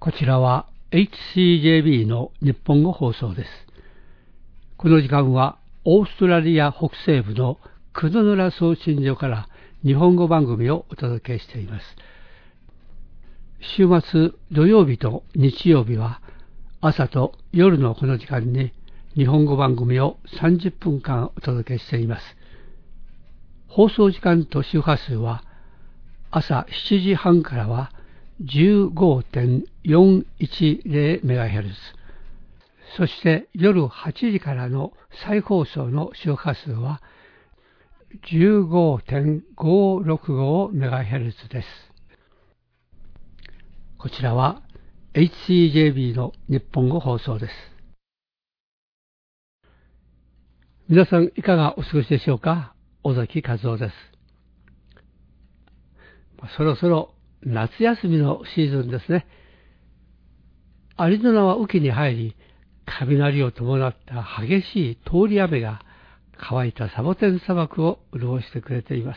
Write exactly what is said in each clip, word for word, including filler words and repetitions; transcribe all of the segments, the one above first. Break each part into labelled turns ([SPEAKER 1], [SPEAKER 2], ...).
[SPEAKER 1] こちらは エイチシージェービー の日本語放送です。この時間はオーストラリア北西部のクドヌラ送信所から日本語番組をお届けしています。週末土曜日と日曜日は朝と夜のこの時間に日本語番組をさんじゅっぷんかんお届けしています。放送時間と周波数は朝しちじはんからは じゅうごてんよんいちゼロメガヘルツ、そして夜はちじからの再放送の周波数は じゅうごてんごろくごメガヘルツ です。こちらは エイチシージェービー の日本語放送です。皆さんいかがお過ごしでしょうか。尾崎和夫です。そろそろ夏休みのシーズンですね。アリゾナは雨季に入り、雷を伴った激しい通り雨が乾いたサボテン砂漠を潤してくれています。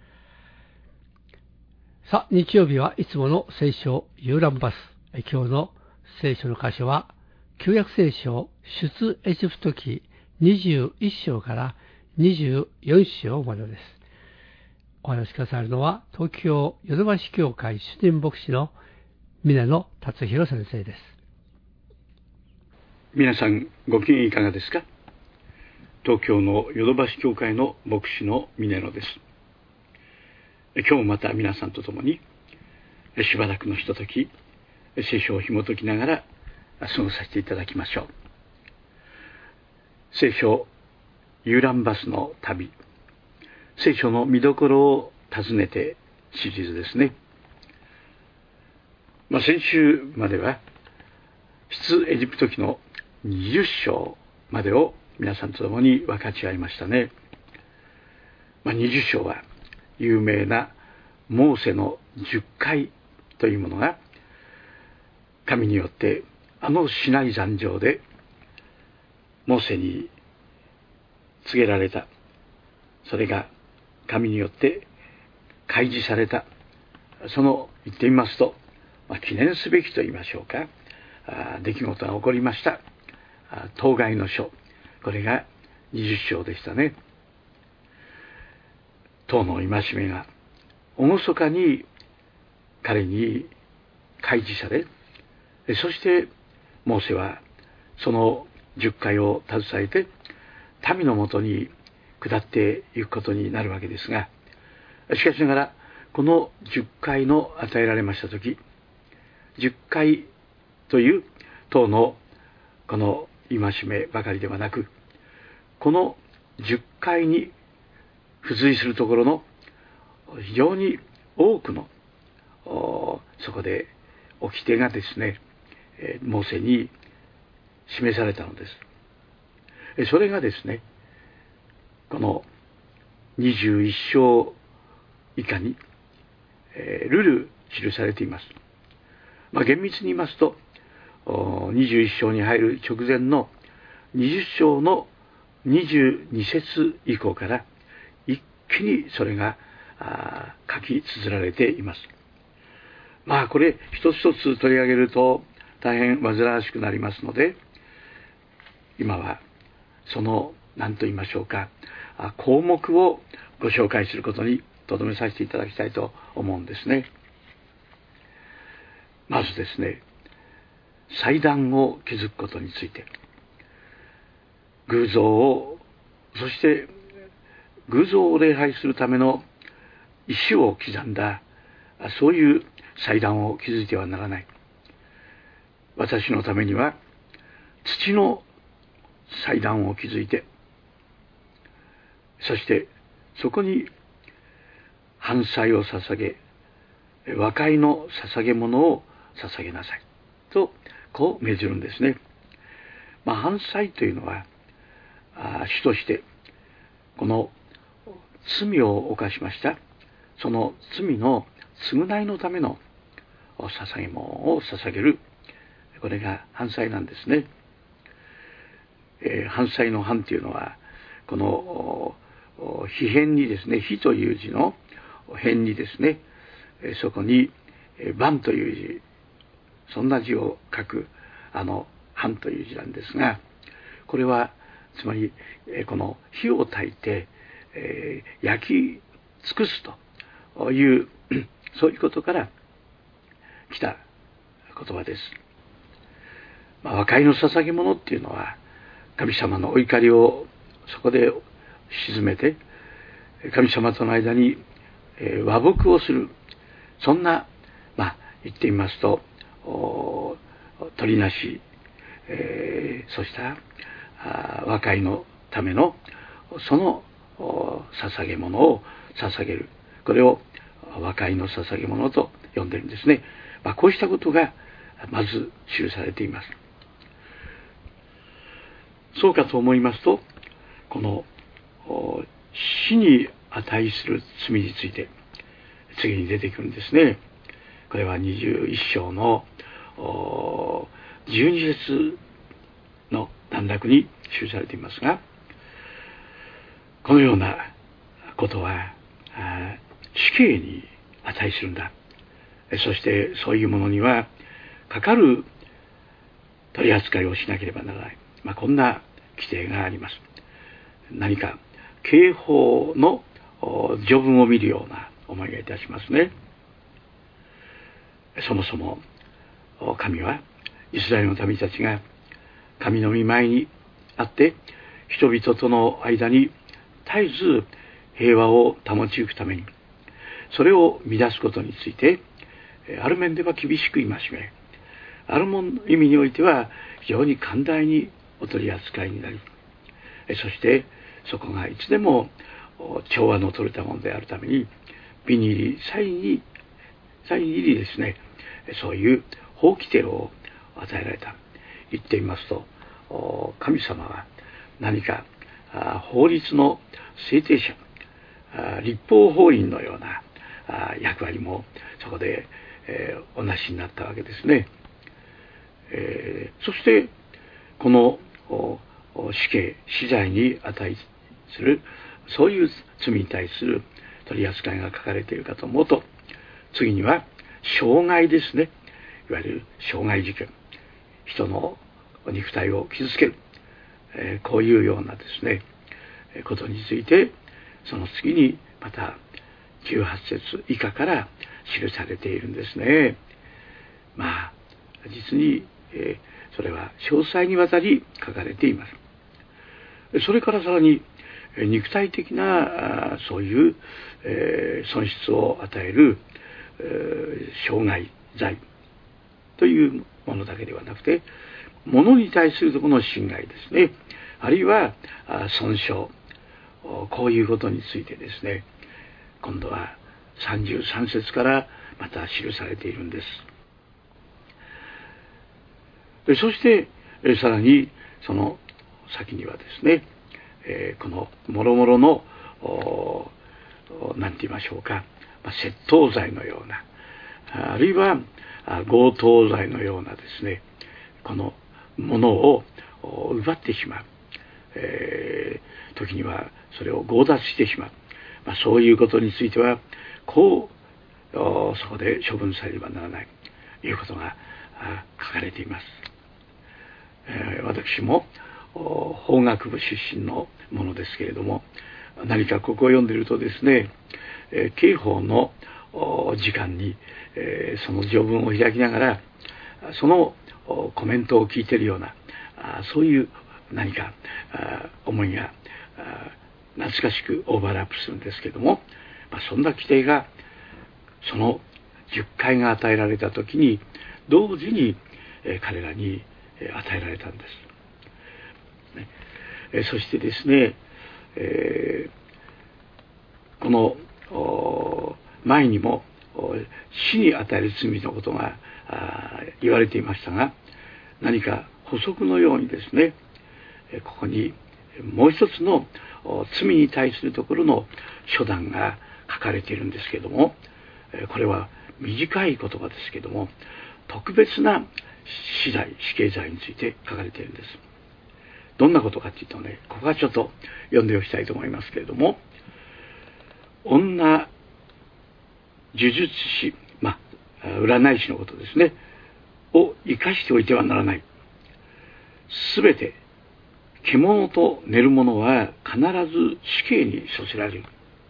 [SPEAKER 1] さあ、日曜日はいつもの聖書遊覧バス。今日の聖書の箇所は、旧約聖書出エジプト記にじゅういっ章からにじゅうよん章までです。お話しくださるのは、東京ヨドバシ教会主任牧師の峰野達弘先生です。
[SPEAKER 2] 皆さんご機嫌いかがですか。東京のヨドバシ教会の牧師の峰野です。今日もまた皆さんと共にしばらくのひととき、聖書を紐解きながら過ごさせていただきましょう。聖書遊覧バスの旅、聖書の見どころを尋ねてシリーズですね。まあ、先週までは出エジプト記のにじゅっ章までを皆さんと共に分かち合いましたね。まあ、にじゅっ章は有名なモーセのじゅっかいというものが神によってあのシナイ山上でモーセに告げられた、それが神によって開示された、その言ってみますと、まあ、記念すべきと言いましょうか、あ出来事が起こりました当該の書、これがにじゅっ章でしたね。党の戒めが厳かに彼に開示され、そしてモーセはそのじゅっかいを携えて民のもとに下っていくことになるわけですが、しかしながらこのじゅっかいの与えられましたとき、じゅっかいという党のこの戒めばかりではなく、このじゅっかいに付随するところの非常に多くのそこで掟がですね、モーセに示されたのです。それがですね、このにじゅういっ章以下にルル記されています。まあ、厳密に言いますと、にじゅういっ章に入る直前のにじゅっ章のにじゅうに節以降から一気にそれが書き綴られています。まあこれ一つ一つ取り上げると大変煩わしくなりますので、今はその何と言いましょうか、項目をご紹介することにとどめさせていただきたいと思うんですね。まずですね、祭壇を築くことについて、偶像を、そして偶像を礼拝するための石を刻んだ、そういう祭壇を築いてはならない。私のためには土の祭壇を築いて、そしてそこに燔祭を捧げ、和解の捧げ物を捧げなさいとこう命じるんですね。まあ、燔祭というのは主としてこの罪を犯しました、その罪の償いのための捧げ物を捧げる、これが燔祭なんですね。えー、燔祭の燔というのはこの碑辺にですね、碑という字の辺にですね、そこに万という字、 そんな字を書くあの藩という字なんですが、これはつまりこの火を焚いて、えー、焼き尽くすというそういうことから来た言葉です。まあ、和解の捧げ物っていうのは神様のお怒りをそこで沈めて神様との間に和睦をする、そんな、まあ、言ってみますと取りなし、えー、そうした和解のためのその捧げ物を捧げる、これを和解の捧げ物と呼んでるんですね。まあ、こうしたことがまず記されています。そうかと思いますと、この死に値する罪について次に出てくるんですね。これはにじゅういっ章のじゅうに節の段落に記されていますが、このようなことは死刑に値するんだ。そしてそういうものにはかかる取り扱いをしなければならない、まあ、こんな規定があります。何か刑法の序文を見るような思いがいたしますね。そもそも神はイスラエルの民たちが神の御前にあって人々との間に絶えず平和を保ちゆくために、それを乱すことについてある面では厳しく戒め、ある意味においては非常に寛大にお取り扱いになり、そしてそこがいつでも調和の取れたものであるために美に入り細に細に入りですね、そういう法規定を与えられた。言ってみますと、神様は何か法律の制定者、立法法院のような役割もそこでおなしになったわけですね。そしてこの死刑死罪に値するそういう罪に対する取り扱いが書かれているかと思うと、次には傷害ですね。いわゆる傷害事件、人の肉体を傷つける、えー、こういうようなですねことについて、その次にまたじゅうはち節以下から記されているんですね。まあ実に、えー、それは詳細にわたり書かれています。それからさらに肉体的なそういう、えー、損失を与える、えー、傷害罪というものだけではなくて、物に対するところの侵害ですね、あるいは損傷、こういうことについてですね、今度はさんじゅうさん節からまた記されているんです。そしてさらにその先にはですね、えー、この諸々の何て言いましょうか、窃盗罪のような、あるいは強盗罪のようなですね、このものを奪ってしまう、えー、時にはそれを強奪してしまう、まあ、そういうことについてはこうそこで処分されればならないということが書かれています。えー、私も法学部出身のものですけれども、何かここを読んでいるとですね、えー、刑法の時間に、えー、その序文を開きながらそのコメントを聞いているような、そういう何か思いが懐かしくオーバーラップするんですけれども、まあ、そんな規定がそのじゅっかいが与えられた時に同時に彼らに与えられたんです。そしてですね、えー、この前にも死に与える罪のことが言われていましたが、何か補足のようにですね、ここにもう一つの罪に対するところの処断が書かれているんですけれども、これは短い言葉ですけれども特別な死罪死刑罪について書かれているんです。どんなことかというとね、ここはちょっと読んでおきたいと思いますけれども、女呪術師、まあ占い師のことですねを生かしておいてはならない。すべて獣と寝る者は必ず死刑に処せられる。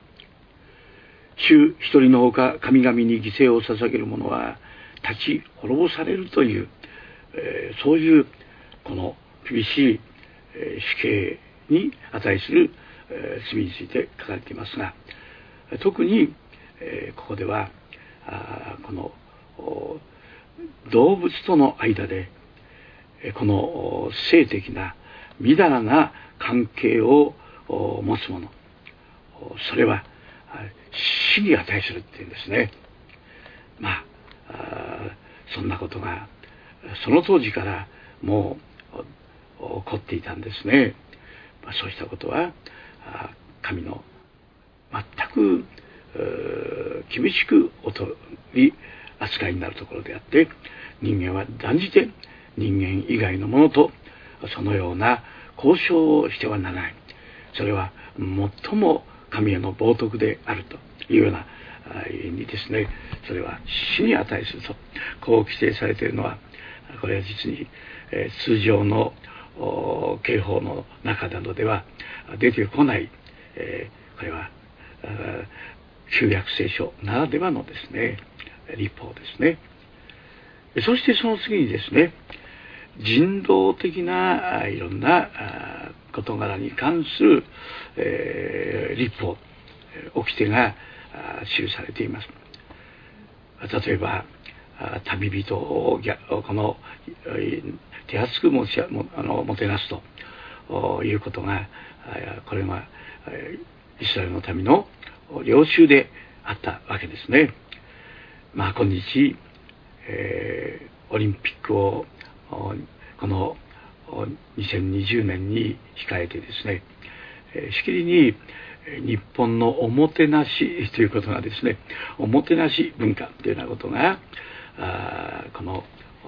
[SPEAKER 2] 主一人のほか神々に犠牲を捧げる者は立ち滅ぼされるという、えー、そういうこの厳しい、えー、死刑に値する、えー、罪について書かれていますが、特に、えー、ここではあこの動物との間でこの性的なみだらな関係を持つ者、それは死に値するっていうんですね。まあそんなことがその当時からもう起こっていたんですね。まあ、そうしたことは神の全く厳しくお取り扱いになるところであって、人間は断じて人間以外のものとそのような交渉をしてはならない。それは最も神への冒涜であるというような意味にですね、それは死に値するとこう規定されているのは、これは実に、えー、通常の刑法の中などでは出てこない、えー、これは旧約聖書ならではのですね律法ですね。そしてその次にですね、人道的ないろんな事柄に関する、えー、律法、掟が記されています。例えば旅人をこの手厚くもしもあのもてなすということが、これがイスラエルの民の領袖であったわけですね。まあ今日、えー、オリンピックをこのにせんにじゅうねんに控えてですね、しきりに日本のおもてなしということがですね、おもてなし文化というようなことがあこの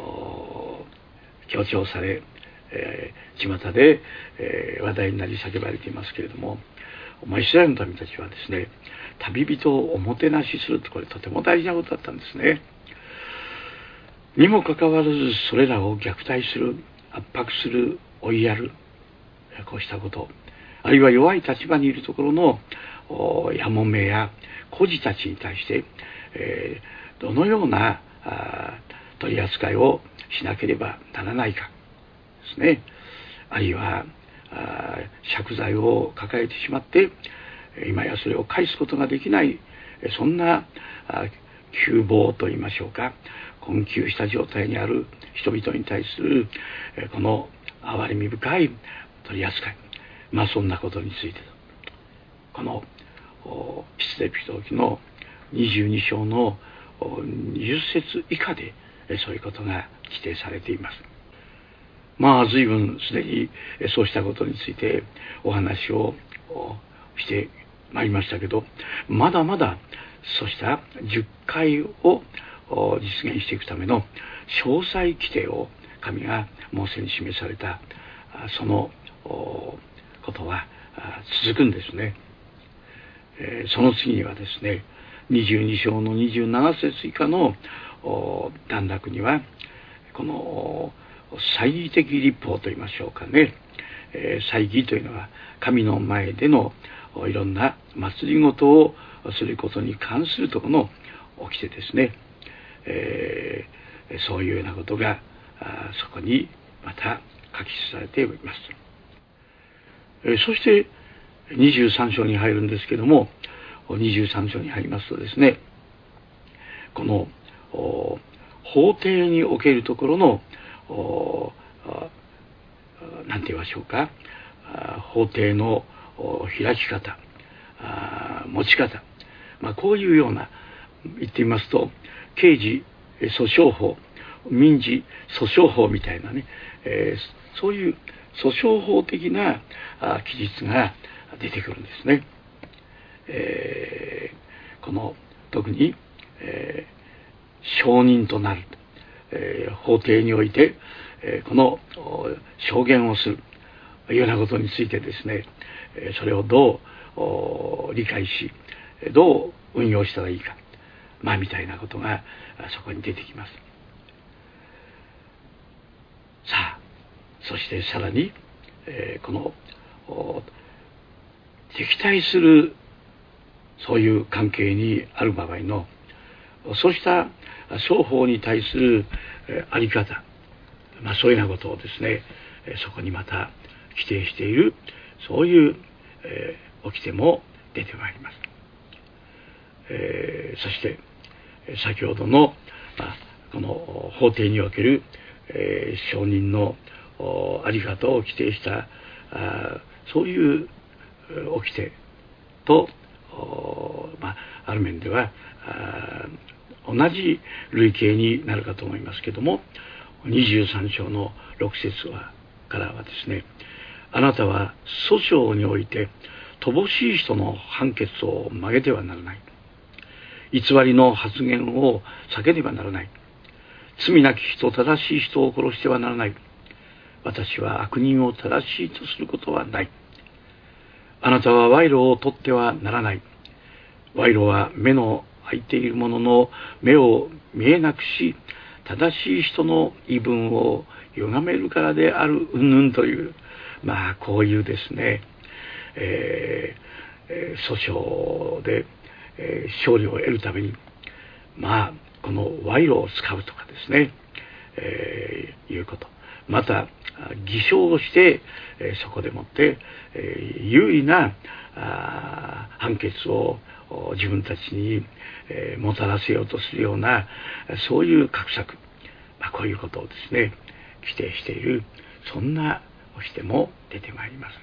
[SPEAKER 2] 強調され、えー、巷で、えー、話題になり叫ばれていますけれども、イスラエルの民たちはですね、旅人をおもてなしすると、これとても大事なことだったんですね。にもかかわらずそれらを虐待する、圧迫する、追いやる、こうしたこと、あるいは弱い立場にいるところのやもめや孤児たちに対して、えー、どのような取り扱いをしなければならないかですね。あるいは借財を抱えてしまって今やそれを返すことができない、そんな窮乏といいましょうか、困窮した状態にある人々に対するこの憐れみ深い取り扱い、まあそんなことについてこの出エピソードのにじゅうに章のにじゅっ節以下でそういうことが規定されています。まあ随分すでにそうしたことについてお話をしてまいりましたけど、まだまだそうしたじゅっかいを実現していくための詳細規定を神がモーセに示されたそのことは続くんですね。その次にはですね、にじゅうに章のにじゅうなな節以下の段落にはこの祭儀的律法といいましょうかね、祭儀というのは神の前でのいろんな祭りごとをすることに関するところの掟ですね。えー、そういうようなことがそこにまた書き記されております。えー、そしてにじゅうさん章に入るんですけども、にじゅうさん章に入りますとですね、この法廷におけるところの何て言いましょうか、法廷の開き方、持ち方、まあ、こういうような言ってみますと、刑事訴訟法、民事訴訟法みたいなね、えー、そういう訴訟法的な記述が出てくるんですね。えー、この特に、えー、証人となる、えー、法廷において、えー、この証言をするというようなことについてですね、それをどう理解しどう運用したらいいか、まあみたいなことがそこに出てきます。 さあ、そしてさらに、えー、この敵対するそういう関係にある場合のそうした双方に対するあり方、まあ、そういうようなことをですね、そこにまた規定しているそういう、えー、掟も出てまいります。えー、そして先ほどの、まあ、この法廷における、えー、証人のあり方を規定したあそういう掟と、まあ、ある面では同じ類型になるかと思いますけども、にじゅうさん章のろく節はからはですね、あなたは訴訟において乏しい人の判決を曲げてはならない。偽りの発言を避けねばならない。罪なき人、正しい人を殺してはならない。私は悪人を正しいとすることはない。あなたは賄賂を取ってはならない。賄賂は目の開いている者の目を見えなくし、正しい人の言い分を歪めるからである云々という、まあこういうですね、えー、訴訟で、えー、勝利を得るために、まあこの賄賂を使うとかですね、えー、いうこと、また偽証をして、えー、そこでもって、えー、有利なあ判決を自分たちに、えー、もたらせようとするようなそういう画策、まあ、こういうことをですね規定している、そんな掟も出てまいります。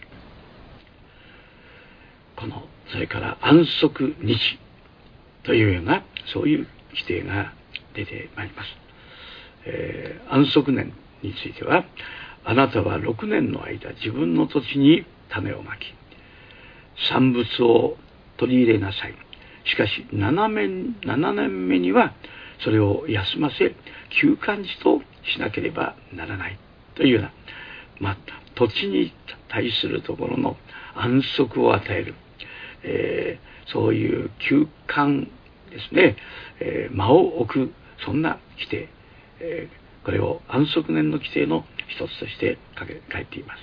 [SPEAKER 2] このそれから安息日というようなそういう規定が出てまいります。えー、安息年については、あなたはろくねんの間自分の土地に種をまき産物を取り入れなさい。しかしななねんめにはそれを休ませ休館日としなければならないというような、まあ、土地に対するところの安息を与える、えー、そういう休館ですね、えー、間を置く、そんな規定、えー、これを安息年の規定の一つとして書いています。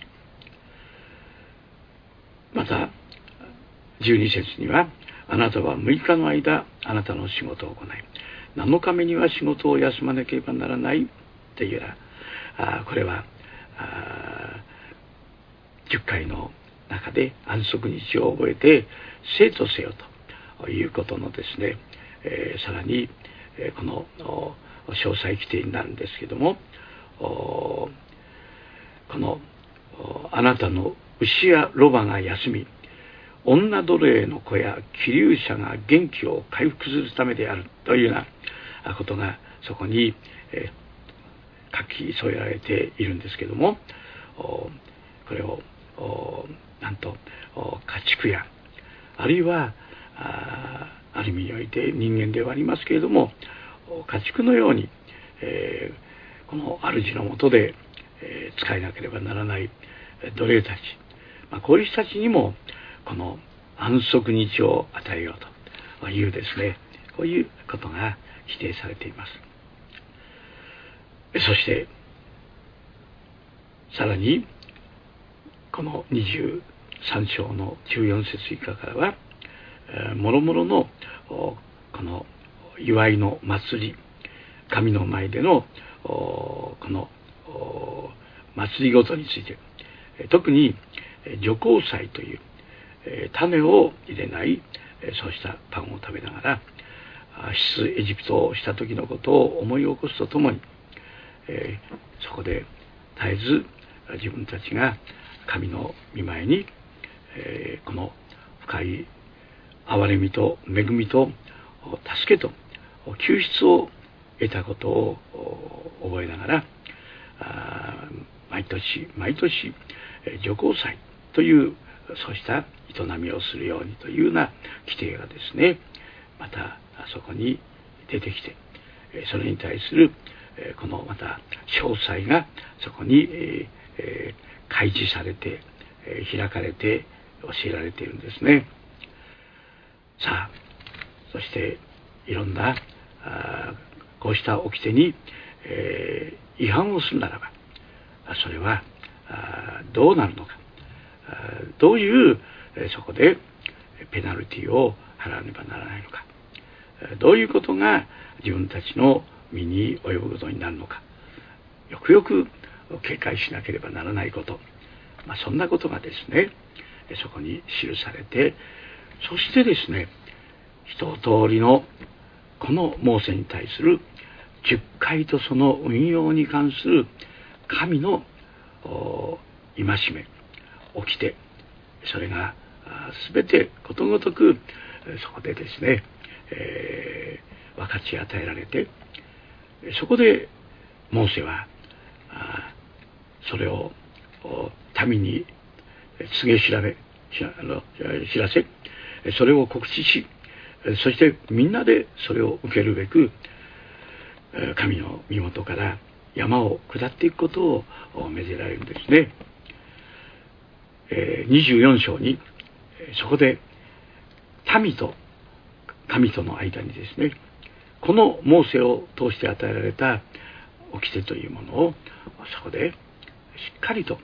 [SPEAKER 2] またじゅうに節には、あなたはむいかの間あなたの仕事を行い、なのかめには仕事を休まなければならないというような、あこれはあじゅっかいの中で安息日を覚えて生とせよということのですね、えー、さらに、えー、この詳細規定になるんですけども、このあなたの牛やロバが休み、女奴隷の子や気流者が元気を回復するためであるというようなことがそこに、えー、書き添えられているんですけども、これをなんと家畜やあるいは あ, ある意味において人間ではありますけれども家畜のように、えー、この主のもとで、えー、使えなければならない奴隷たち、まあ、こういう人たちにもこの安息日を与えようというですね、こういうことが規定されています。そしてさらにこのにじゅうさん章のじゅうよん節以下からは、もろもろのこの祝いの祭り、神の前でのこの祭りごとについて、特に除香祭という種を入れないそうしたパンを食べながら出エジプトをした時のことを思い起こすとともに、えー、そこで絶えず自分たちが神の御前に、えー、この深い憐れみと恵みと助けと救出を得たことを覚えながら、あ毎年毎年除香祭というそうした営みをするようにというような規定がですね、またそこに出てきて、それに対するこのまた詳細がそこに開示されて開かれて教えられているんですね。さあ、そしていろんなこうした掟に、えー、違反をするならば、 それはどうなるのか、どういうそこでペナルティを払わねばならないのか、どういうことが自分たちの身に及ぶことになるのか、よくよく警戒しなければならないこと、まあ、そんなことがですねそこに記されて、そしてですね一通りのこのモーセに対する十戒とその運用に関する神の戒め、掟、それが全てことごとくそこでですね、えー、分かち与えられて、そこでモーセはそれを民に告げ調べ知らせ、それを告知し、そしてみんなでそれを受けるべく神の身元から山を下っていくことを命じられるんですね。にじゅうよん章にそこで民と神との間にですね、このモーセを通して与えられた掟というものをそこでしっかりと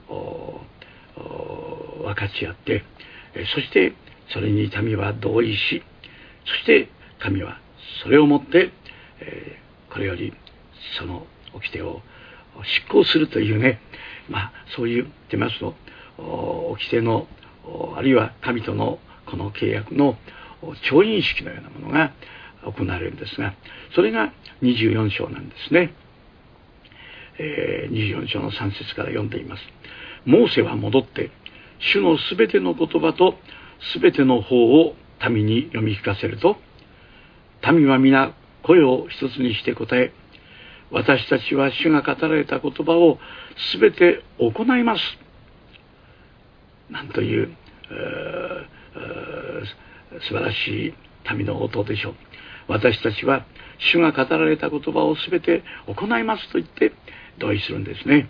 [SPEAKER 2] 分かち合って、そしてそれに民は同意し、そして神はそれをもってこれよりその掟を執行するというね、まあそういう出ますと掟のあるいは神とのこの契約の調印式のようなものが行われるんですが、それがにじゅうよん章なんですね。えー、にじゅうよん章のさん節から読んでいます。モーセは戻って主のすべての言葉とすべての法を民に読み聞かせると、民は皆声を一つにして答え、私たちは主が語られた言葉をすべて行います。なんという、えー、素晴らしい民の応答でしょう。私たちは主が語られた言葉をすべて行いますと言って同意するんですね。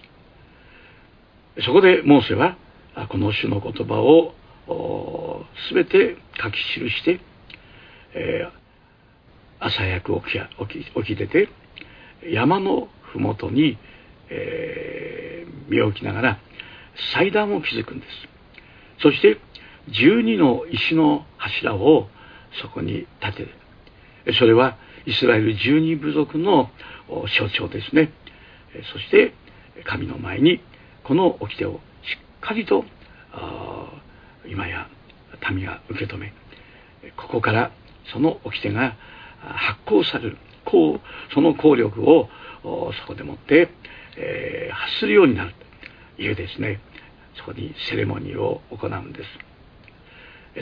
[SPEAKER 2] そこでモーセはこの主の言葉をすべて書き記して、えー、朝早く起き、起き、起き出て山のふもとに、えー、身を置きながら祭壇を築くんです。そしてじゅうにの石の柱をそこに立てる。それはイスラエルじゅうに部族の象徴ですね。そして神の前にこの掟をしっかりと今や民が受け止め、ここからその掟が発行される、こうその効力をそこでもって、えー、発するようになるというですね、そこにセレモニーを行うんです。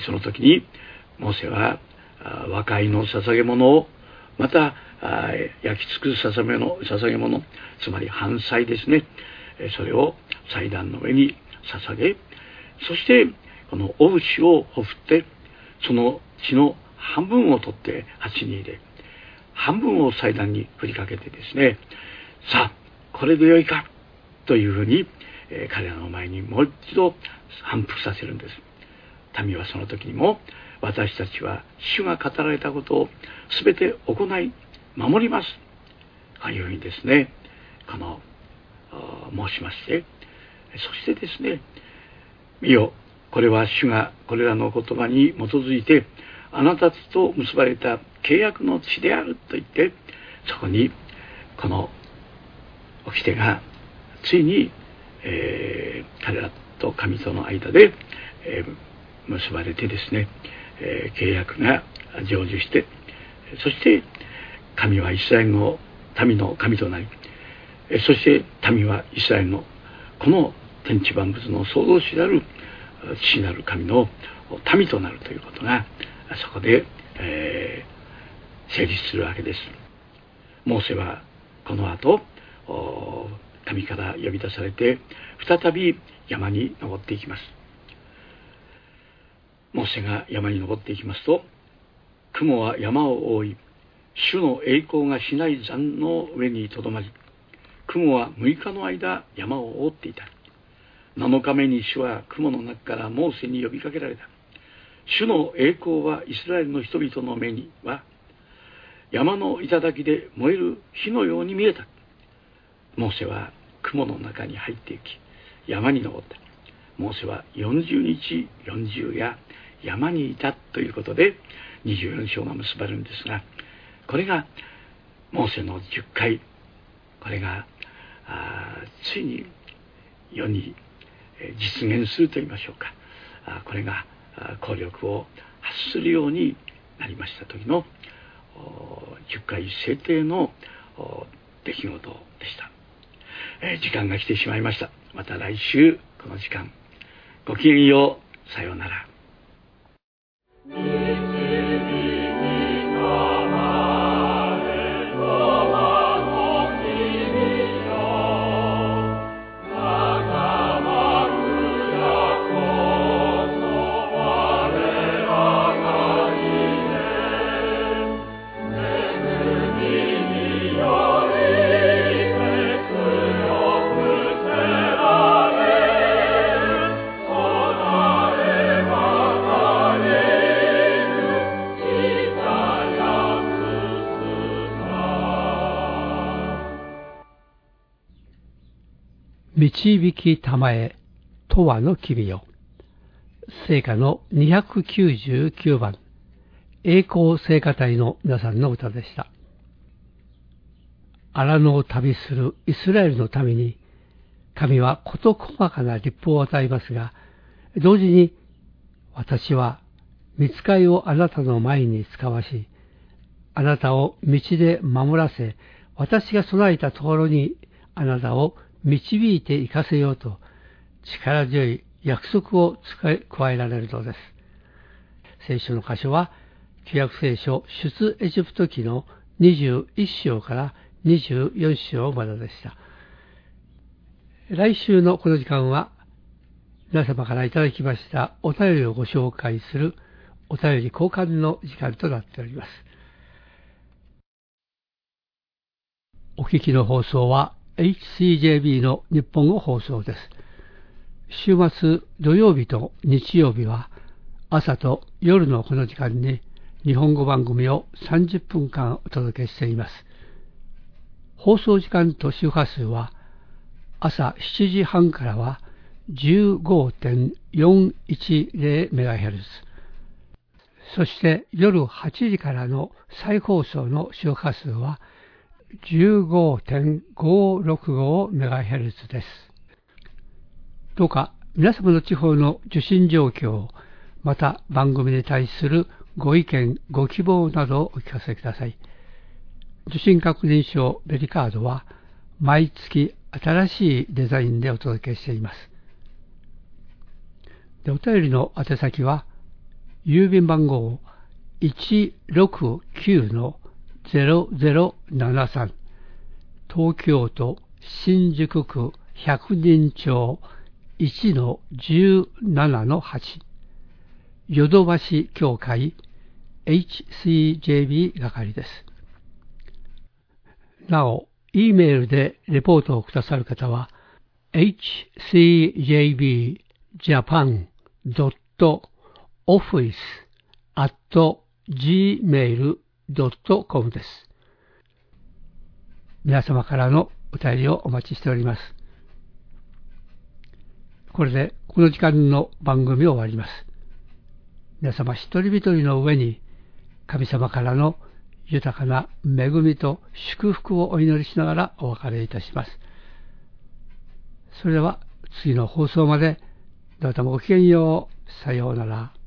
[SPEAKER 2] その時にモーセは和解の捧げ物を、また焼き尽くす捧げ物、捧げ物、つまり燔祭ですね、それを祭壇の上に捧げ、そしてこのお牛をほふって、その血の半分を取って鉢に入れ、半分を祭壇に振りかけてですね、さあこれでよいかというふうに、えー、彼らの前にもう一度反復させるんです。民はその時にも、私たちは主が語られたことを全て行い守りますというふうにですね、この申しまして、そしてですね、見よ、これは主がこれらの言葉に基づいてあなたと結ばれた契約の地であると言って、そこにこの掟がついに、えー、彼らと神との間で、えー、結ばれてですね、えー、契約が成就して、そして神はイスラエルの民の神となり、そして民はイスラエルのこの天地万物の創造主である父なる神の民となるということがそこで、えー、成立するわけです。モーセはこの後民から呼び出されて再び山に登っていきます。モーセが山に登っていきますと、雲は山を覆い、主の栄光がしない山の上にとどまり、雲はむいかの間山を覆っていた。なのかめに主は雲の中からモーセに呼びかけられた。主の栄光はイスラエルの人々の目には山の頂で燃える火のように見えた。モーセは雲の中に入っていき、山に登った。モーセはよんじゅうにちよんじゅう夜山にいたということでにじゅうよん章が結ばれるんですが、これがモーセのじゅっかい、これがついに世に実現するといいましょうか、これが効力を発するようになりました時のじゅっかい制定の出来事でした。時間が来てしまいました。また来週この時間、ごきげんよう。さようなら。
[SPEAKER 1] 導きたまえ、とわの君よ。聖歌のにひゃくきゅうじゅうきゅうばん、栄光聖歌隊の皆さんの歌でした。荒野を旅するイスラエルのために、神は事細かな立法を与えますが、同時に、私は御使いをあなたの前に使わし、あなたを道で守らせ、私が備えたところにあなたを導いて行かせようと、力強い約束を加えられるのです。聖書の箇所は、旧約聖書出エジプト記のにじゅういっ章からにじゅうよん章まででした。来週のこの時間は、皆様からいただきましたお便りをご紹介するお便り交換の時間となっております。お聞きの放送は エイチシージェービー の日本語放送です。週末土曜日と日曜日は朝と夜のこの時間に日本語番組をさんじゅっぷんかんお届けしています。放送時間と周波数は朝しちじはんからは じゅうごてんよんいちゼロメガヘルツ、そして夜はちじからの再放送の周波数は じゅうごてんごろくごメガヘルツ です。どうか皆様の地方の受信状況、また番組に対するご意見、ご希望などをお聞かせください。受信確認証ベリカードは毎月新しいデザインでお届けしています。で、お便りの宛先は郵便番号 いちろくきゅうのゼロゼロななさん、東京都新宿区百人町 いちのじゅうななのはち、ヨドバシ協会 エイチシージェービー 係です。なお、E メールでレポートをくださる方は エイチシージェービージャパンドットオフィスアットジーメールドットコム です。皆様からのお便りをお待ちしております。これでこの時間の番組を終わります。皆様一人一人の上に神様からの豊かな恵みと祝福をお祈りしながらお別れいたします。それでは次の放送までどうぞごきげんよう。さようなら。